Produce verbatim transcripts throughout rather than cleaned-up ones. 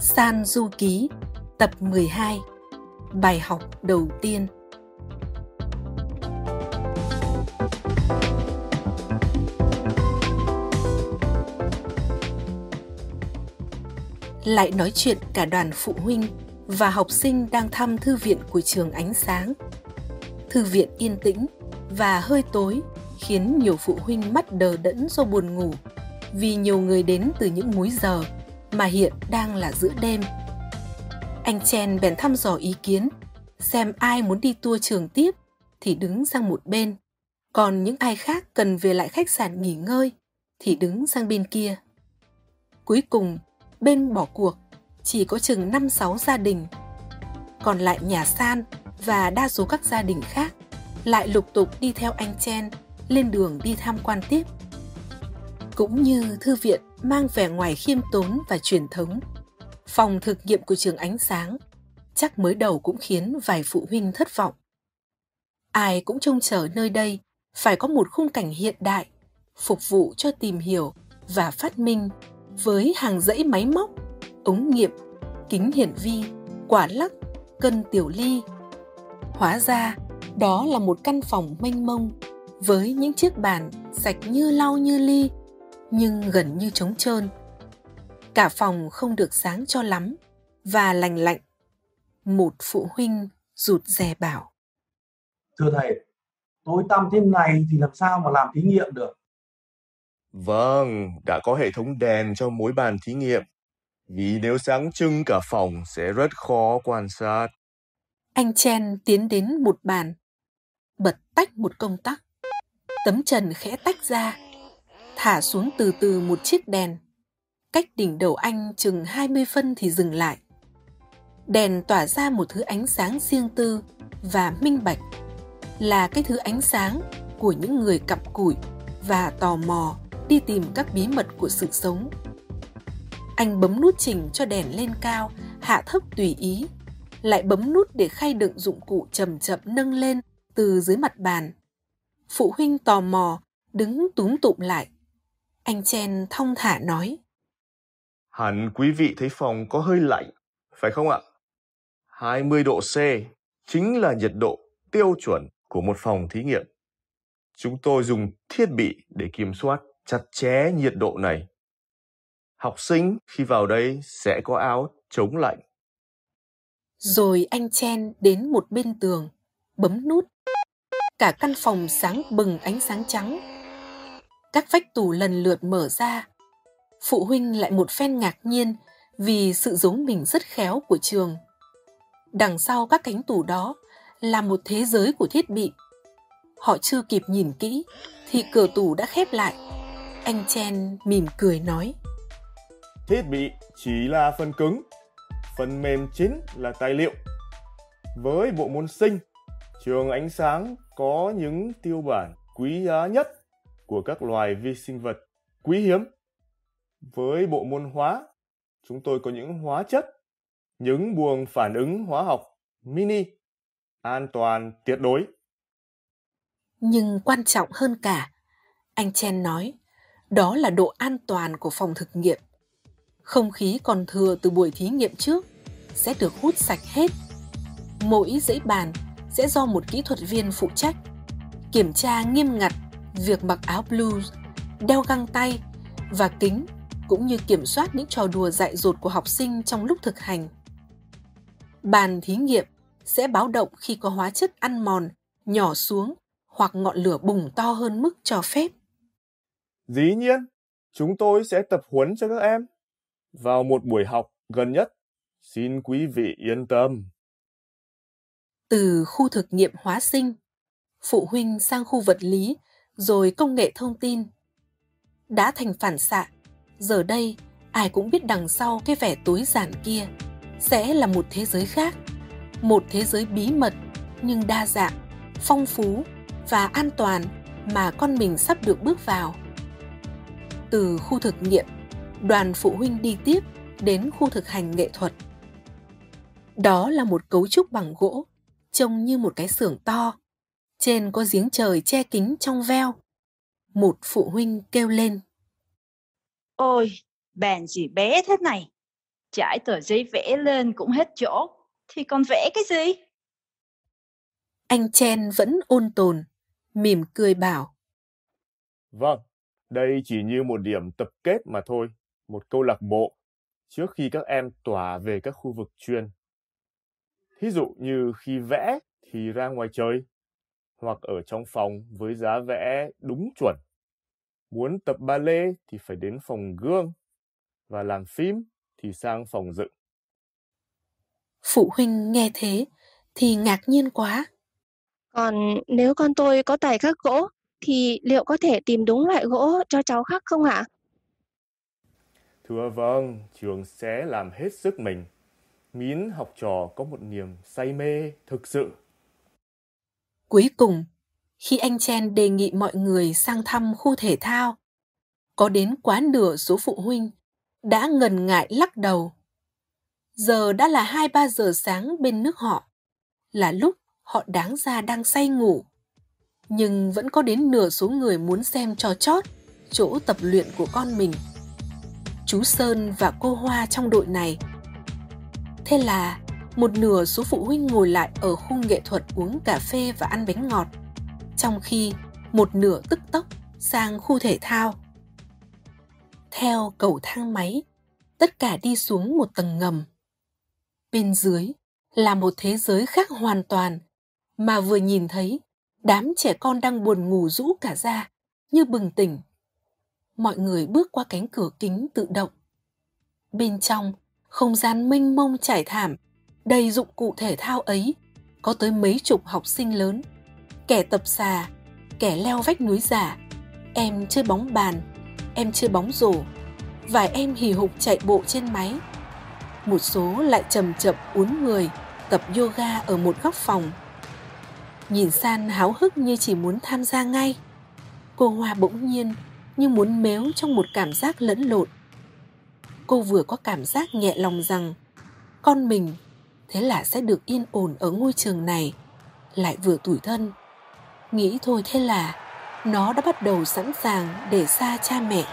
San Du Ký, tập mười hai. Bài học đầu tiên. Lại nói chuyện cả đoàn phụ huynh và học sinh đang thăm thư viện của trường Ánh Sáng. Thư viện yên tĩnh và hơi tối khiến nhiều phụ huynh mắt đờ đẫn do buồn ngủ, vì nhiều người đến từ những múi giờ mà hiện đang là giữa đêm. Anh Chen bèn thăm dò ý kiến, xem ai muốn đi tour trường tiếp thì đứng sang một bên, còn những ai khác cần về lại khách sạn nghỉ ngơi thì đứng sang bên kia. Cuối cùng, bên bỏ cuộc chỉ có chừng năm sáu gia đình. Còn lại nhà San và đa số các gia đình khác lại lục tục đi theo anh Chen lên đường đi tham quan tiếp. Cũng như thư viện mang vẻ ngoài khiêm tốn và truyền thống, phòng thực nghiệm của trường Ánh Sáng chắc mới đầu cũng khiến vài phụ huynh thất vọng. Ai cũng trông chờ nơi đây phải có một khung cảnh hiện đại, phục vụ cho tìm hiểu và phát minh với hàng dãy máy móc, ống nghiệm, kính hiển vi, quả lắc, cân tiểu ly. Hóa ra, đó là một căn phòng mênh mông với những chiếc bàn sạch như lau như ly, nhưng gần như trống trơn. Cả phòng không được sáng cho lắm và lành lạnh. Một phụ huynh rụt rè bảo: Thưa thầy, tối tăm thế này thì làm sao mà làm thí nghiệm được? Vâng, đã có hệ thống đèn cho mỗi bàn thí nghiệm, vì nếu sáng trưng cả phòng sẽ rất khó quan sát. Anh Chen tiến đến một bàn, bật tách một công tắc. Tấm trần khẽ tách ra, thả xuống từ từ một chiếc đèn. Cách đỉnh đầu anh chừng hai mươi phân thì dừng lại. Đèn tỏa ra một thứ ánh sáng riêng tư và minh bạch, là cái thứ ánh sáng của những người cặm cụi và tò mò đi tìm các bí mật của sự sống. Anh bấm nút chỉnh cho đèn lên cao, hạ thấp tùy ý, lại bấm nút để khay đựng dụng cụ chậm chậm nâng lên từ dưới mặt bàn. Phụ huynh tò mò đứng túm tụm lại. Anh Chen thong thả nói: Hẳn quý vị thấy phòng có hơi lạnh, phải không ạ? hai mươi độ C chính là nhiệt độ tiêu chuẩn của một phòng thí nghiệm. Chúng tôi dùng thiết bị để kiểm soát chặt chẽ nhiệt độ này. Học sinh khi vào đây sẽ có áo chống lạnh. Rồi anh Chen đến một bên tường, bấm nút. Cả căn phòng sáng bừng ánh sáng trắng. Các vách tủ lần lượt mở ra. Phụ huynh lại một phen ngạc nhiên vì sự giấu mình rất khéo của trường. Đằng sau các cánh tủ đó là một thế giới của thiết bị. Họ chưa kịp nhìn kỹ thì cửa tủ đã khép lại. Anh Chen mỉm cười nói: Thiết bị chỉ là phần cứng, phần mềm chính là tài liệu. Với bộ môn sinh, trường Ánh Sáng có những tiêu bản quý giá nhất của các loài vi sinh vật quý hiếm. Với bộ môn hóa, chúng tôi có những hóa chất, những buồng phản ứng hóa học mini, an toàn tuyệt đối. Nhưng quan trọng hơn cả, anh Chen nói, đó là độ an toàn của phòng thực nghiệm. Không khí còn thừa từ buổi thí nghiệm trước sẽ được hút sạch hết. Mỗi dãy bàn sẽ do một kỹ thuật viên phụ trách, kiểm tra nghiêm ngặt việc mặc áo blue, đeo găng tay và kính, cũng như kiểm soát những trò đùa dại dột của học sinh trong lúc thực hành. Bàn thí nghiệm sẽ báo động khi có hóa chất ăn mòn, nhỏ xuống hoặc ngọn lửa bùng to hơn mức cho phép. Dĩ nhiên, chúng tôi sẽ tập huấn cho các em vào một buổi học gần nhất. Xin quý vị yên tâm. Từ khu thực nghiệm hóa sinh, phụ huynh sang khu vật lý, rồi công nghệ thông tin. Đã thành phản xạ, giờ đây ai cũng biết đằng sau cái vẻ tối giản kia sẽ là một thế giới khác. Một thế giới bí mật nhưng đa dạng, phong phú và an toàn mà con mình sắp được bước vào. Từ khu thực nghiệm, đoàn phụ huynh đi tiếp đến khu thực hành nghệ thuật. Đó là một cấu trúc bằng gỗ, trông như một cái xưởng to. Trên có giếng trời che kính trong veo. Một phụ huynh kêu lên: Ôi, bàn gì bé thế này? Trải tờ giấy vẽ lên cũng hết chỗ, thì còn vẽ cái gì? Anh Chen vẫn ôn tồn, mỉm cười bảo. Vâng, đây chỉ như một điểm tập kết mà thôi, một câu lạc bộ, trước khi các em tỏa về các khu vực chuyên. Thí dụ như khi vẽ thì ra ngoài trời, hoặc ở trong phòng với giá vẽ đúng chuẩn. Muốn tập ballet thì phải đến phòng gương, và làm phim thì sang phòng dựng. Phụ huynh nghe thế thì ngạc nhiên quá. Còn nếu con tôi có tài khắc gỗ, thì liệu có thể tìm đúng loại gỗ cho cháu khắc không ạ? Thưa vâng, trường sẽ làm hết sức mình, miễn học trò có một niềm say mê thực sự. Cuối cùng, khi anh Chen đề nghị mọi người sang thăm khu thể thao, có đến quá nửa số phụ huynh đã ngần ngại lắc đầu. Giờ đã là hai ba giờ sáng bên nước họ, là lúc họ đáng ra đang say ngủ. Nhưng vẫn có đến nửa số người muốn xem trò chót, chỗ tập luyện của con mình. Chú Sơn và cô Hoa trong đội này. Thế là một nửa số phụ huynh ngồi lại ở khu nghệ thuật uống cà phê và ăn bánh ngọt, trong khi một nửa tức tốc sang khu thể thao. Theo cầu thang máy, tất cả đi xuống một tầng ngầm. Bên dưới là một thế giới khác hoàn toàn, mà vừa nhìn thấy, đám trẻ con đang buồn ngủ rũ cả ra, như bừng tỉnh. Mọi người bước qua cánh cửa kính tự động. Bên trong, không gian mênh mông trải thảm, đầy dụng cụ thể thao ấy, có tới mấy chục học sinh lớn. Kẻ tập xà, kẻ leo vách núi giả, em chơi bóng bàn, em chơi bóng rổ, vài em hì hục chạy bộ trên máy. Một số lại chầm chậm uốn người, tập yoga ở một góc phòng. Nhìn San háo hức như chỉ muốn tham gia ngay. Cô Hoa bỗng nhiên như muốn mếu trong một cảm giác lẫn lộn. Cô vừa có cảm giác nhẹ lòng rằng con mình thế là sẽ được yên ổn ở ngôi trường này, lại vừa tủi thân. Nghĩ thôi thế là nó đã bắt đầu sẵn sàng để xa cha mẹ.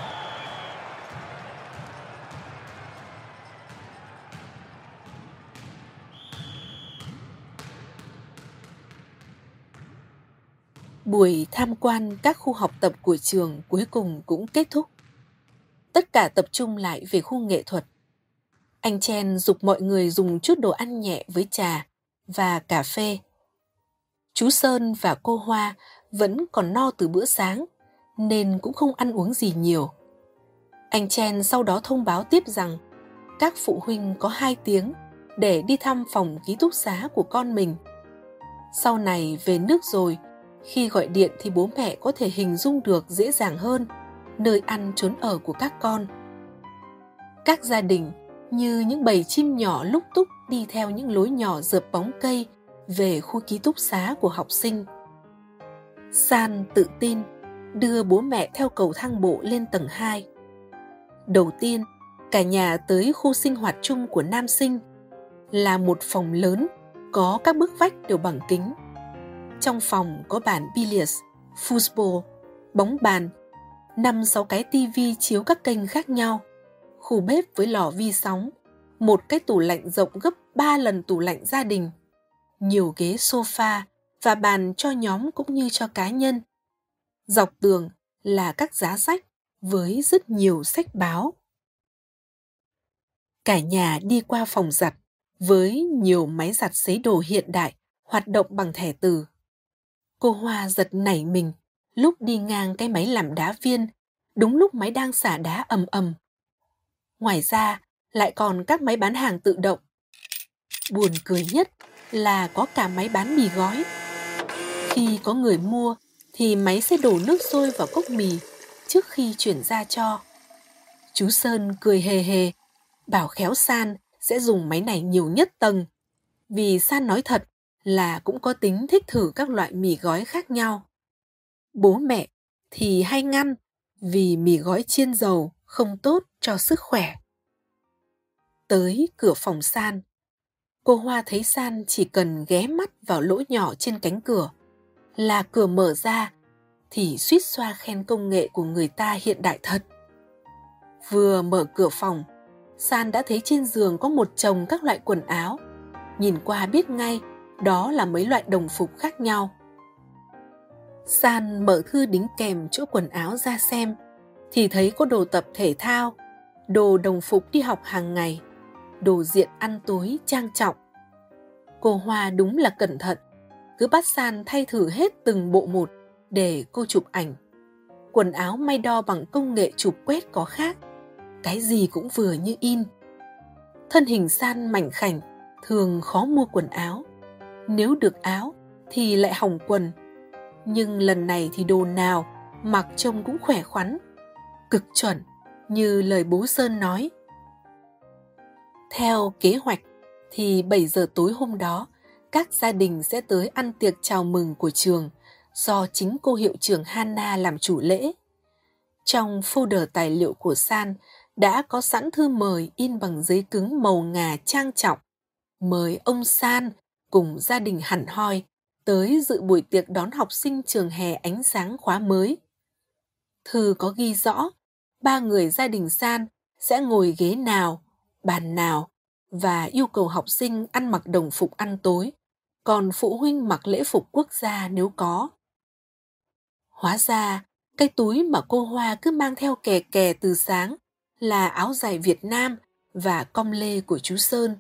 Buổi tham quan các khu học tập của trường cuối cùng cũng kết thúc. Tất cả tập trung lại về khu nghệ thuật. Anh Chen giục mọi người dùng chút đồ ăn nhẹ với trà và cà phê. Chú Sơn và cô Hoa vẫn còn no từ bữa sáng, nên cũng không ăn uống gì nhiều. Anh Chen sau đó thông báo tiếp rằng các phụ huynh có hai tiếng để đi thăm phòng ký túc xá của con mình. Sau này về nước rồi, khi gọi điện thì bố mẹ có thể hình dung được dễ dàng hơn nơi ăn trốn ở của các con. Các gia đình như những bầy chim nhỏ lúc túc đi theo những lối nhỏ rợp bóng cây về khu ký túc xá của học sinh. San tự tin đưa bố mẹ theo cầu thang bộ lên tầng hai. Đầu tiên, cả nhà tới khu sinh hoạt chung của nam sinh, là một phòng lớn có các bức vách đều bằng kính. Trong phòng có bàn billiards, foosball, bóng bàn, năm sáu cái tivi chiếu các kênh khác nhau, khu bếp với lò vi sóng, một cái tủ lạnh rộng gấp ba lần tủ lạnh gia đình, nhiều ghế sofa và bàn cho nhóm cũng như cho cá nhân. Dọc tường là các giá sách với rất nhiều sách báo. Cả nhà đi qua phòng giặt với nhiều máy giặt sấy đồ hiện đại hoạt động bằng thẻ từ. Cô Hoa giật nảy mình lúc đi ngang cái máy làm đá viên, đúng lúc máy đang xả đá ầm ầm. Ngoài ra lại còn các máy bán hàng tự động. Buồn cười nhất là có cả máy bán mì gói. Khi có người mua thì máy sẽ đổ nước sôi vào cốc mì trước khi chuyển ra cho. Chú Sơn cười hề hề, bảo khéo San sẽ dùng máy này nhiều nhất tầng, vì San nói thật là cũng có tính thích thử các loại mì gói khác nhau. Bố mẹ thì hay ngăn vì mì gói chiên dầu không tốt cho sức khỏe. Tới cửa phòng San, cô Hoa thấy San chỉ cần ghé mắt vào lỗ nhỏ trên cánh cửa là cửa mở ra thì suýt xoa khen công nghệ của người ta hiện đại thật. Vừa mở cửa phòng, San đã thấy trên giường có một chồng các loại quần áo. Nhìn qua biết ngay đó là mấy loại đồng phục khác nhau. San mở thư đính kèm chỗ quần áo ra xem, thì thấy có đồ tập thể thao, đồ đồng phục đi học hàng ngày, đồ diện ăn tối trang trọng. Cô Hoa đúng là cẩn thận, cứ bắt San thay thử hết từng bộ một để cô chụp ảnh. Quần áo may đo bằng công nghệ chụp quét có khác, cái gì cũng vừa như in. Thân hình San mảnh khảnh, thường khó mua quần áo. Nếu được áo thì lại hỏng quần. Nhưng lần này thì đồ nào mặc trông cũng khỏe khoắn, cực chuẩn như lời bố Sơn nói. Theo kế hoạch thì bảy giờ tối hôm đó, các gia đình sẽ tới ăn tiệc chào mừng của trường do chính cô hiệu trưởng Hana làm chủ lễ. Trong folder tài liệu của San đã có sẵn thư mời in bằng giấy cứng màu ngà trang trọng, mời ông San cùng gia đình hẳn hoi tới dự buổi tiệc đón học sinh trường hè ánh sáng khóa mới. Thư có ghi rõ ba người gia đình San sẽ ngồi ghế nào, bàn nào và yêu cầu học sinh ăn mặc đồng phục ăn tối, còn phụ huynh mặc lễ phục quốc gia nếu có. Hóa ra, cái túi mà cô Hoa cứ mang theo kè kè từ sáng là áo dài Việt Nam và com lê của chú Sơn.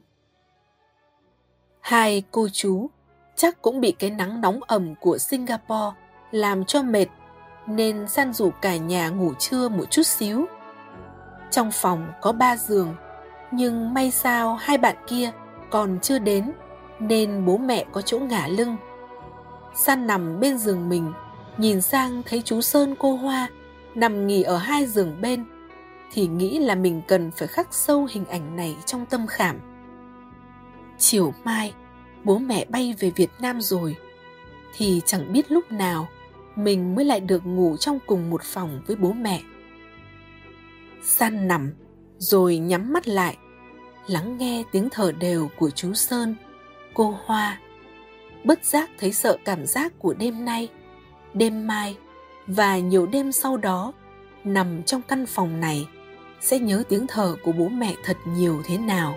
Hai cô chú chắc cũng bị cái nắng nóng ẩm của Singapore làm cho mệt, nên San rủ cả nhà ngủ trưa một chút xíu. Trong phòng có ba giường, nhưng may sao hai bạn kia còn chưa đến, nên bố mẹ có chỗ ngả lưng. San nằm bên giường mình, nhìn sang thấy chú Sơn cô Hoa nằm nghỉ ở hai giường bên, thì nghĩ là mình cần phải khắc sâu hình ảnh này trong tâm khảm. Chiều mai bố mẹ bay về Việt Nam rồi, thì chẳng biết lúc nào mình mới lại được ngủ trong cùng một phòng với bố mẹ. San nằm rồi nhắm mắt lại, lắng nghe tiếng thở đều của chú Sơn, cô Hoa. Bất giác thấy sợ cảm giác của đêm nay, đêm mai và nhiều đêm sau đó nằm trong căn phòng này sẽ nhớ tiếng thở của bố mẹ thật nhiều thế nào.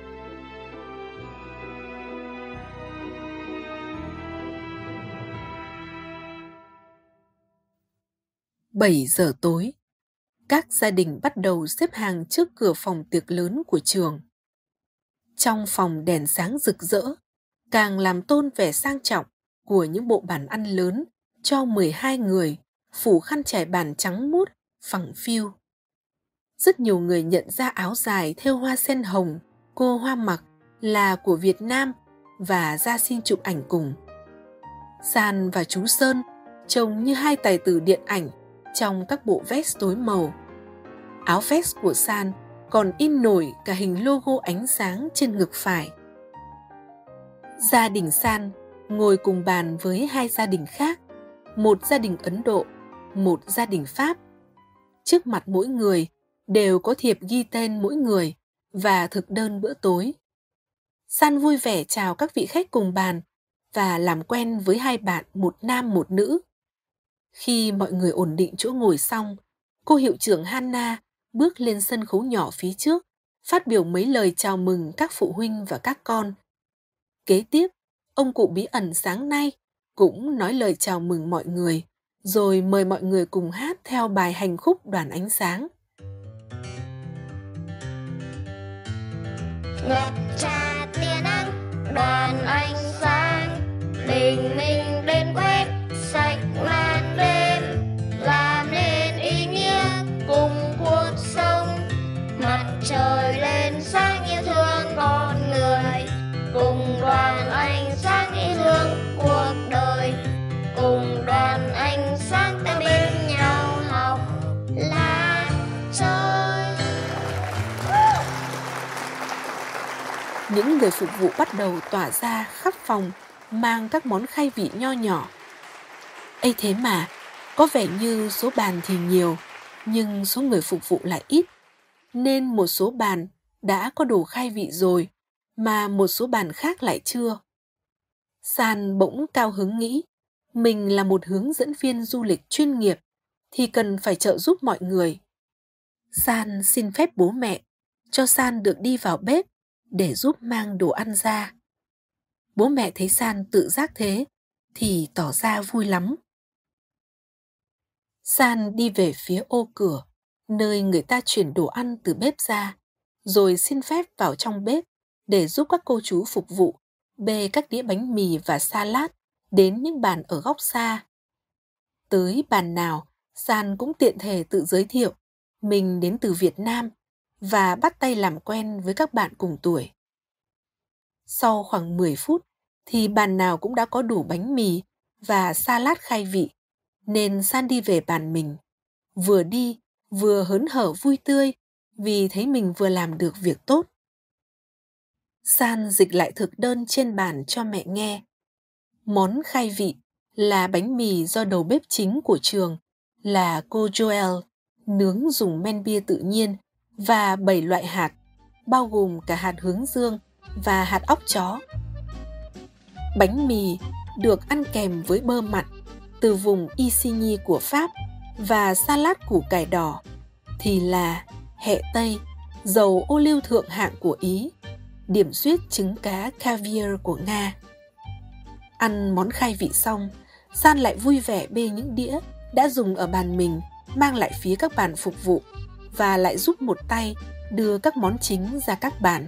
bảy giờ tối, các gia đình bắt đầu xếp hàng trước cửa phòng tiệc lớn của trường. Trong phòng đèn sáng rực rỡ, càng làm tôn vẻ sang trọng của những bộ bàn ăn lớn cho mười hai người, phủ khăn trải bàn trắng muốt, phẳng phiu. Rất nhiều người nhận ra áo dài thêu hoa sen hồng cô Hoa mặc là của Việt Nam và ra xin chụp ảnh cùng. San và chú Sơn trông như hai tài tử điện ảnh trong các bộ vest tối màu. Áo vest của San còn in nổi cả hình logo ánh sáng trên ngực phải. Gia đình San ngồi cùng bàn với hai gia đình khác, một gia đình Ấn Độ, một gia đình Pháp. Trước mặt mỗi người đều có thiệp ghi tên mỗi người và thực đơn bữa tối. San vui vẻ chào các vị khách cùng bàn và làm quen với hai bạn, một nam một nữ. Khi mọi người ổn định chỗ ngồi xong, cô hiệu trưởng Hana bước lên sân khấu nhỏ phía trước, phát biểu mấy lời chào mừng các phụ huynh và các con. Kế tiếp, ông cụ bí ẩn sáng nay cũng nói lời chào mừng mọi người, rồi mời mọi người cùng hát theo bài hành khúc Đoàn Ánh Sáng. Ngập trà tia nắng, đoàn ánh sáng, bình minh đến quét sạch màn đêm, làm nên ý nghĩa cùng cuộc sống. Mặt trời lên sáng yêu thương con người, cùng đoàn ánh sáng yêu thương cuộc đời, cùng đoàn ánh sáng ta bên nhau học là chơi. Những người phục vụ bắt đầu tỏa ra khắp phòng, mang các món khai vị nho nhỏ. Ấy thế mà, có vẻ như số bàn thì nhiều, nhưng số người phục vụ lại ít, nên một số bàn đã có đồ khai vị rồi, mà một số bàn khác lại chưa. San bỗng cao hứng nghĩ, mình là một hướng dẫn viên du lịch chuyên nghiệp, thì cần phải trợ giúp mọi người. San xin phép bố mẹ cho San được đi vào bếp để giúp mang đồ ăn ra. Bố mẹ thấy San tự giác thế thì tỏ ra vui lắm. San đi về phía ô cửa, nơi người ta chuyển đồ ăn từ bếp ra, rồi xin phép vào trong bếp để giúp các cô chú phục vụ bê các đĩa bánh mì và salad đến những bàn ở góc xa. Tới bàn nào, San cũng tiện thể tự giới thiệu mình đến từ Việt Nam và bắt tay làm quen với các bạn cùng tuổi. Sau khoảng mười phút thì bàn nào cũng đã có đủ bánh mì và salad khai vị, nên San đi về bàn mình, vừa đi vừa hớn hở vui tươi vì thấy mình vừa làm được việc tốt. San dịch lại thực đơn trên bàn cho mẹ nghe. Món khai vị là bánh mì do đầu bếp chính của trường là cô Joel nướng dùng men bia tự nhiên và bảy loại hạt, bao gồm cả hạt hướng dương và hạt óc chó. Bánh mì được ăn kèm với bơ mặn từ vùng Isigny của Pháp và salad củ cải đỏ thì là hẹ Tây, dầu ô liu thượng hạng của Ý, điểm xuyết trứng cá caviar của Nga. Ăn món khai vị xong, San lại vui vẻ bê những đĩa đã dùng ở bàn mình mang lại phía các bàn phục vụ và lại giúp một tay đưa các món chính ra các bàn.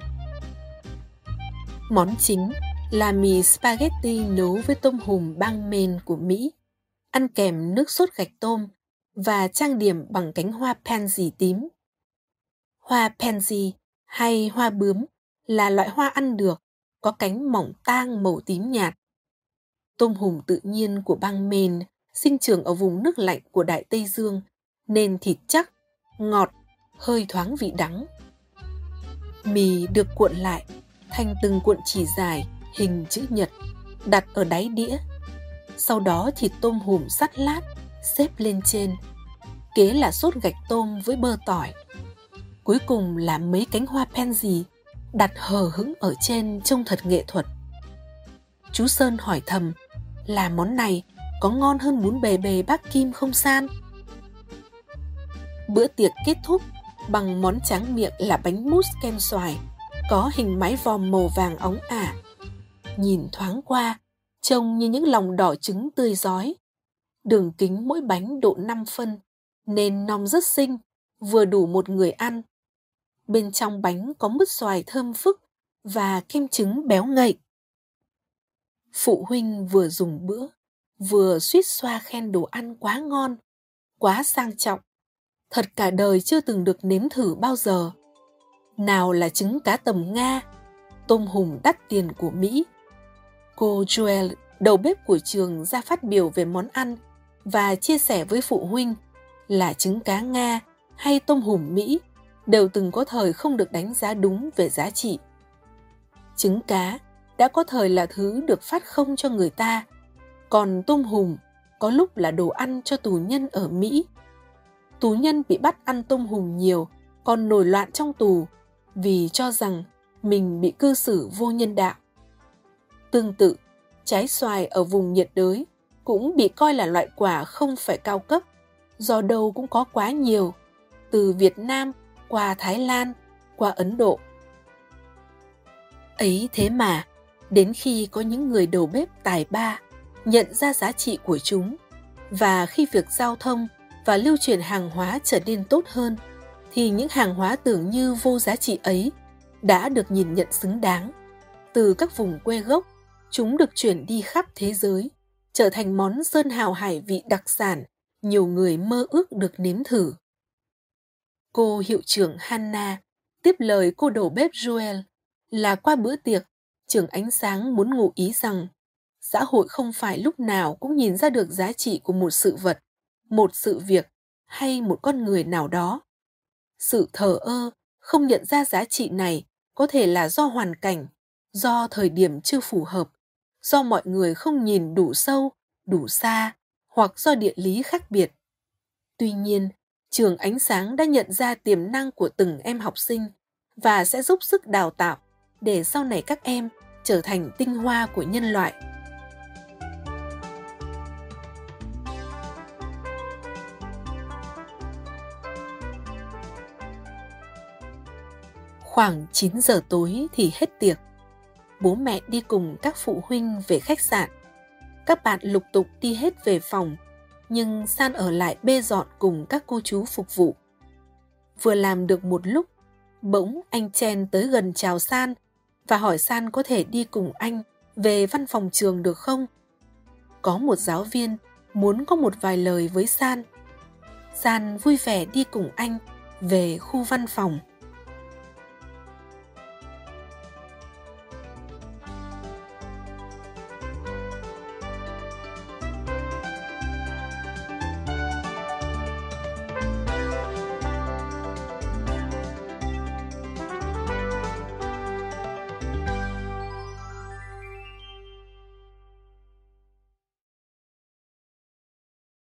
Món chính là mì spaghetti nấu với tôm hùm bang Maine của Mỹ, ăn kèm nước sốt gạch tôm và trang điểm bằng cánh hoa pansy tím. Hoa pansy hay hoa bướm là loại hoa ăn được, có cánh mỏng tang màu tím nhạt. Tôm hùm tự nhiên của bang Maine sinh trưởng ở vùng nước lạnh của Đại Tây Dương, nên thịt chắc, ngọt, hơi thoáng vị đắng. Mì được cuộn lại thành từng cuộn chỉ dài hình chữ nhật, đặt ở đáy đĩa. Sau đó thịt tôm hùm sắt lát xếp lên trên, kế là sốt gạch tôm với bơ tỏi. Cuối cùng là mấy cánh hoa pansy đặt hờ hững ở trên trông thật nghệ thuật. Chú Sơn hỏi thầm, làm món này có ngon hơn bún bề bề bác Kim không San? Bữa tiệc kết thúc bằng món tráng miệng là bánh mousse kem xoài, có hình mái vòm màu vàng óng ả. Nhìn thoáng qua, trông như những lòng đỏ trứng tươi rói. Đường kính mỗi bánh độ năm phân, nên nong rất xinh, vừa đủ một người ăn. Bên trong bánh có mứt xoài thơm phức và kem trứng béo ngậy. Phụ huynh vừa dùng bữa, vừa suýt xoa khen đồ ăn quá ngon, quá sang trọng. Thật cả đời chưa từng được nếm thử bao giờ. Nào là trứng cá tầm Nga, tôm hùm đắt tiền của Mỹ. Cô Joel, đầu bếp của trường, ra phát biểu về món ăn và chia sẻ với phụ huynh là trứng cá Nga hay tôm hùm Mỹ đều từng có thời không được đánh giá đúng về giá trị. Trứng cá đã có thời là thứ được phát không cho người ta, còn tôm hùm có lúc là đồ ăn cho tù nhân ở Mỹ. Tù nhân bị bắt ăn tôm hùm nhiều còn nổi loạn trong tù vì cho rằng mình bị cư xử vô nhân đạo. Tương tự, trái xoài ở vùng nhiệt đới cũng bị coi là loại quả không phải cao cấp, do đâu cũng có quá nhiều, từ Việt Nam qua Thái Lan, qua Ấn Độ. Ấy thế mà, đến khi có những người đầu bếp tài ba nhận ra giá trị của chúng, và khi việc giao thông và lưu chuyển hàng hóa trở nên tốt hơn, thì những hàng hóa tưởng như vô giá trị ấy đã được nhìn nhận xứng đáng. Từ các vùng quê gốc, chúng được chuyển đi khắp thế giới, trở thành món sơn hào hải vị đặc sản nhiều người mơ ước được nếm thử. Cô hiệu trưởng Hannah tiếp lời cô đầu bếp Joel là qua bữa tiệc, trường Ánh Sáng muốn ngụ ý rằng xã hội không phải lúc nào cũng nhìn ra được giá trị của một sự vật, một sự việc hay một con người nào đó. Sự thờ ơ, không nhận ra giá trị này có thể là do hoàn cảnh, do thời điểm chưa phù hợp, do mọi người không nhìn đủ sâu, đủ xa, hoặc do địa lý khác biệt. Tuy nhiên, trường Ánh Sáng đã nhận ra tiềm năng của từng em học sinh và sẽ giúp sức đào tạo để sau này các em trở thành tinh hoa của nhân loại. Khoảng chín giờ tối thì hết tiệc. Bố mẹ đi cùng các phụ huynh về khách sạn. Các bạn lục tục đi hết về phòng, nhưng San ở lại bê dọn cùng các cô chú phục vụ. Vừa làm được một lúc, bỗng anh Chen tới gần chào San và hỏi San có thể đi cùng anh về văn phòng trường được không? Có một giáo viên muốn có một vài lời với San. San vui vẻ đi cùng anh về khu văn phòng.